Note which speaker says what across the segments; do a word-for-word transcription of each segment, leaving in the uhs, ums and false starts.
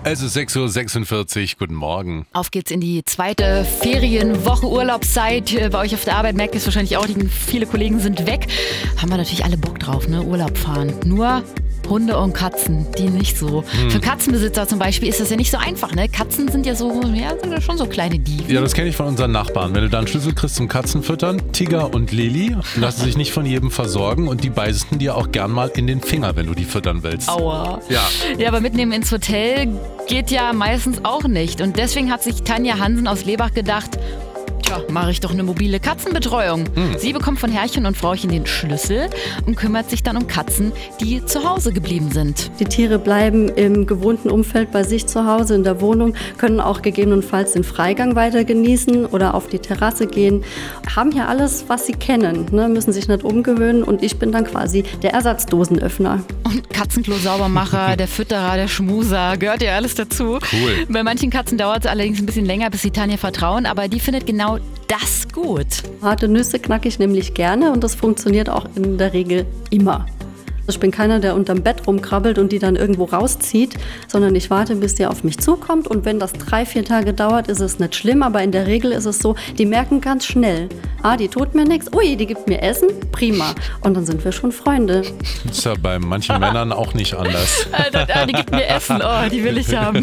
Speaker 1: Es ist sechs Uhr sechsundvierzig. Guten Morgen.
Speaker 2: Auf geht's in die zweite Ferienwoche, Urlaubszeit. Bei euch auf der Arbeit merkt ihr es wahrscheinlich auch, die, viele Kollegen sind weg. Haben wir natürlich alle Bock drauf, ne? Urlaub fahren. Nur Hunde und Katzen, die nicht so. Hm. Für Katzenbesitzer zum Beispiel ist das ja nicht so einfach, ne? Katzen sind ja so, ja, sind ja schon so kleine Dieven.
Speaker 1: Ja, das kenne ich von unseren Nachbarn. Wenn du da einen Schlüssel kriegst zum Katzenfüttern, Tiger und Lili lassen sich nicht von jedem versorgen und die beißen dir auch gern mal in den Finger, wenn du die füttern willst.
Speaker 2: Aua.
Speaker 1: Ja.
Speaker 2: Ja, aber mitnehmen ins Hotel geht ja meistens auch nicht. Und deswegen hat sich Tanja Hansen aus Lebach gedacht, tja, mache ich doch eine mobile Katzenbetreuung. Hm. Sie bekommt von Herrchen und Frauchen den Schlüssel und kümmert sich dann um Katzen, die zu Hause geblieben sind.
Speaker 3: Die Tiere bleiben im gewohnten Umfeld bei sich zu Hause in der Wohnung, können auch gegebenenfalls den Freigang weiter genießen oder auf die Terrasse gehen. Haben hier alles, was sie kennen, ne? Müssen sich nicht umgewöhnen und ich bin dann quasi der Ersatzdosenöffner.
Speaker 2: Und Katzenklo-Saubermacher, der Fütterer, der Schmuser, gehört ja alles dazu.
Speaker 1: Cool.
Speaker 2: Bei manchen Katzen dauert es allerdings ein bisschen länger, bis sie Tanja vertrauen, aber die findet genau das gut.
Speaker 3: Harte Nüsse knacke ich nämlich gerne und das funktioniert auch in der Regel immer. Ich bin keiner, der unterm Bett rumkrabbelt und die dann irgendwo rauszieht, sondern ich warte, bis die auf mich zukommt und wenn das drei, vier Tage dauert, ist es nicht schlimm, aber in der Regel ist es so, die merken ganz schnell, ah, die tut mir nichts, ui, die gibt mir Essen, prima. Und dann sind wir schon Freunde.
Speaker 1: Das ist ja bei manchen Männern auch nicht anders.
Speaker 2: Alter, ah, die gibt mir Essen, oh, die will ich haben.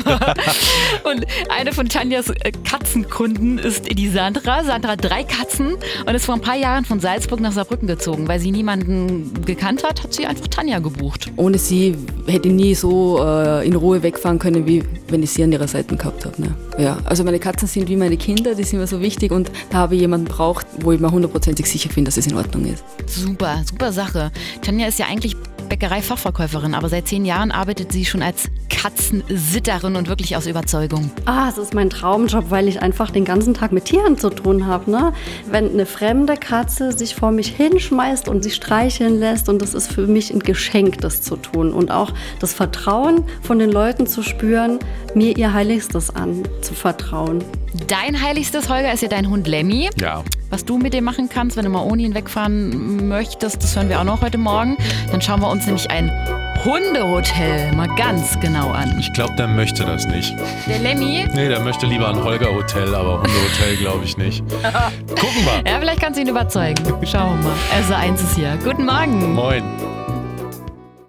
Speaker 2: Und eine von Tanjas Katzenkunden ist die Sandra. Sandra hat drei Katzen und ist vor ein paar Jahren von Salzburg nach Saarbrücken gezogen. Weil sie niemanden gekannt hat, hat sie einfach Tanja gebucht.
Speaker 4: Ohne sie hätte ich nie so äh, in Ruhe wegfahren können, wie wenn ich sie an ihrer Seite gehabt habe. Ne? Ja, also meine Katzen sind wie meine Kinder, die sind mir so wichtig und da habe ich jemanden braucht, wo ich mir hundertprozentig sicher bin, dass es in Ordnung ist.
Speaker 2: Super, super Sache. Tanja ist ja eigentlich Bäckerei-Fachverkäuferin, aber seit zehn Jahren arbeitet sie schon als Katzensitterin und wirklich aus Überzeugung.
Speaker 3: Ah, es ist mein Traumjob, weil ich einfach den ganzen Tag mit Tieren zu tun habe. Ne? Wenn eine fremde Katze sich vor mich hinschmeißt und sich streicheln lässt und das ist für mich ein Geschenk, das zu tun. Und auch das Vertrauen von den Leuten zu spüren, mir ihr Heiligstes anzuvertrauen.
Speaker 2: Dein Heiligstes, Holger, ist ja dein Hund Lemmy.
Speaker 1: Ja.
Speaker 2: Was du mit dem machen kannst, wenn du mal ohne ihn wegfahren möchtest, das hören wir auch noch heute Morgen. Dann schauen wir uns nämlich ein Hundehotel mal ganz genau an.
Speaker 1: Ich glaube, der möchte das nicht.
Speaker 2: Der Lemmy?
Speaker 1: Nee, der möchte lieber ein Holger-Hotel, aber Hundehotel glaube ich nicht. Gucken wir.
Speaker 2: Ja, vielleicht kannst du ihn überzeugen. Schauen wir mal. Also eins ist hier. Guten Morgen.
Speaker 1: Moin.